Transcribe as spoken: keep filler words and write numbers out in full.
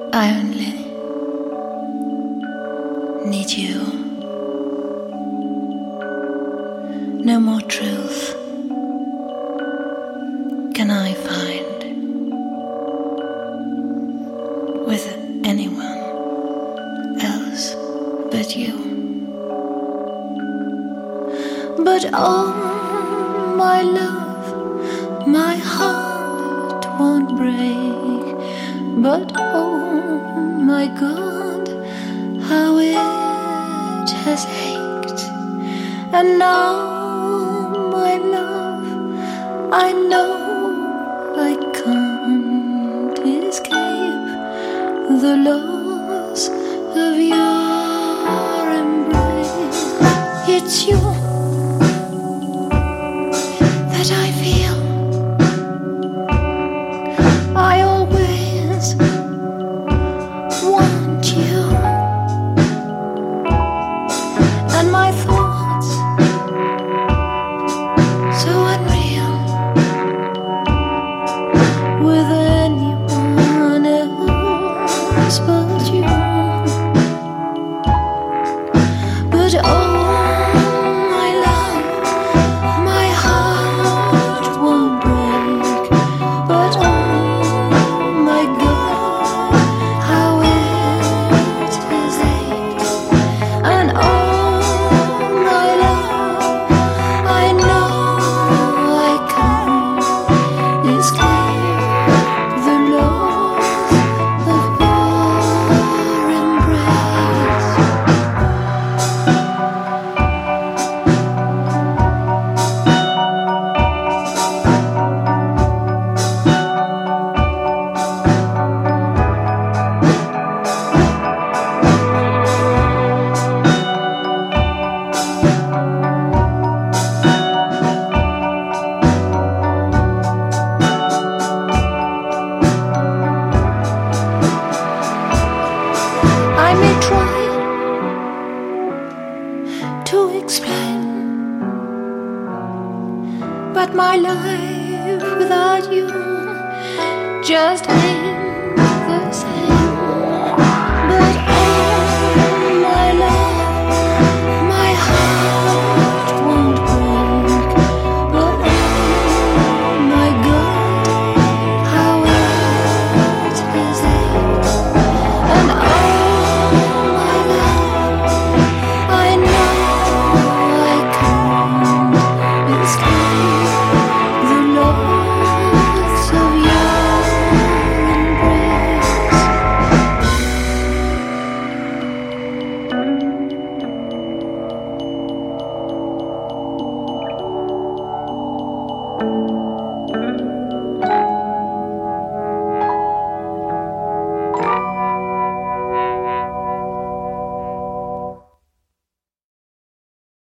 I only need you. No more truth can I find with anyone else but you. But oh, my love, my heart won't break. But oh, my God, how it has ached. And now, my love, I know I can't escape the loss of your embrace. It's you that I feel. I always want you, and my thoughts so unreal with anyone else but you. But oh, my love, my heart won't break. But oh, my God, how it has ached. And oh, my love, I know I can't escape the loss of your embrace. I may try to explain, but my life without you just ain't